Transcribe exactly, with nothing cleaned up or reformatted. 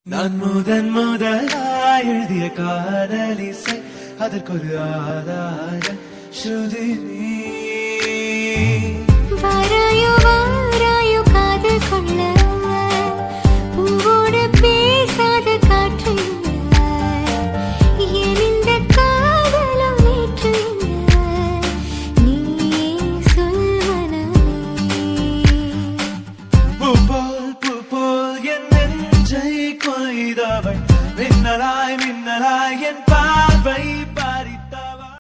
நான் முதன் முதலாய் எழுதிய காதலிசை அதற்கொரு ஆதார ஸ்ருதி நீ